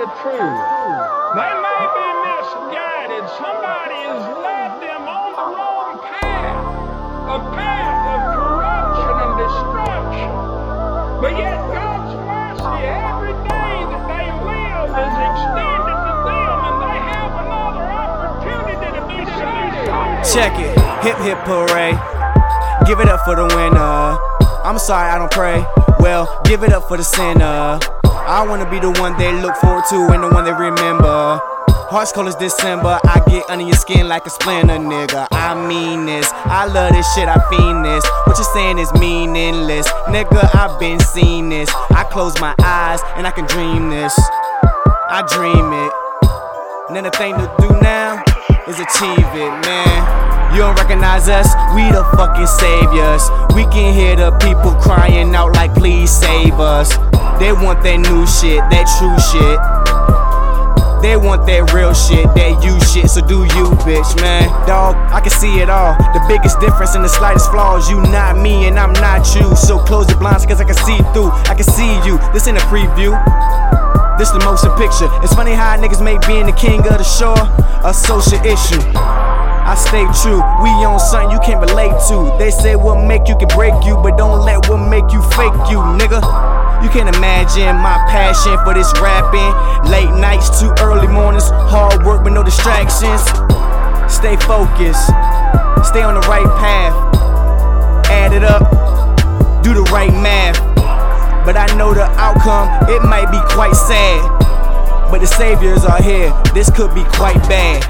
the truth. They may be misguided. Somebody has led them on the wrong path, a path of corruption and destruction. But yet God's mercy every day that they live is extended to them, and they have another opportunity to be saved. Check it, hip hip hooray. Give it up for the winner. I'm sorry I don't pray. Well, give it up for the sinner. I wanna be the one they look forward to and the one they remember. Heart's cold as December. I get under your skin like a splinter, nigga. I mean this. I love this shit. I fiend this. What you're saying is meaningless, nigga. I've been seen this. I close my eyes and I can dream this. I dream it. And then the thing to do now is achieve it, man. You don't recognize us, we the fucking saviors. We can hear the people crying out like please save us. They want that new shit, that true shit. They want that real shit, that you shit, so do you, bitch, man. Dog, I can see it all. The biggest difference and the slightest flaws. You not me and I'm not you. So close your blinds cause I can see through. I can see you, this ain't a preview. This the motion picture. It's funny how niggas make being the king of the shore a social issue. I stay true, we on something you can't relate to. They say what make you can break you, but don't let what make you fake you, nigga. You can't imagine my passion for this rapping. Late nights to early mornings, hard work with no distractions. Stay focused, stay on the right path. Add it up, do the right math. But I know the outcome, it might be quite sad. But the saviors are here, this could be quite bad.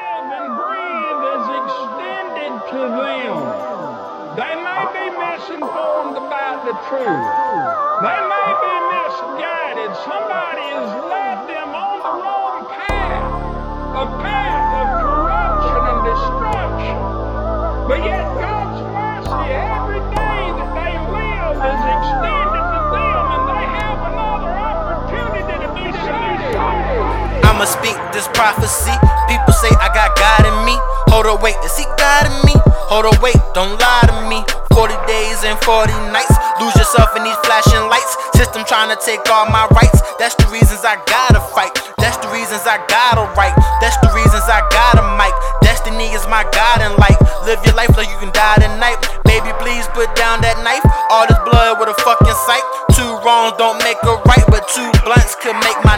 To them. They may be misinformed about the truth. They may be misguided. Somebody has led them on the wrong path, a path of corruption and destruction. But yet God's mercy every day that they live is extended to them, and they have another opportunity to be saved. I'ma speak this prophecy. People say I got God in me. Hold on, wait, is he God in me? Hold on, wait, don't lie to me. 40 days and 40 nights. Lose yourself in these flashing lights. System trying to take all my rights. That's the reasons I gotta fight. That's the reasons I gotta write. That's the reasons I gotta mic. Destiny is my guiding light. Live your life like you can die tonight. Baby, please put down that knife. All this blood with a fucking sight. Two wrongs don't make a right, but two blunts could make my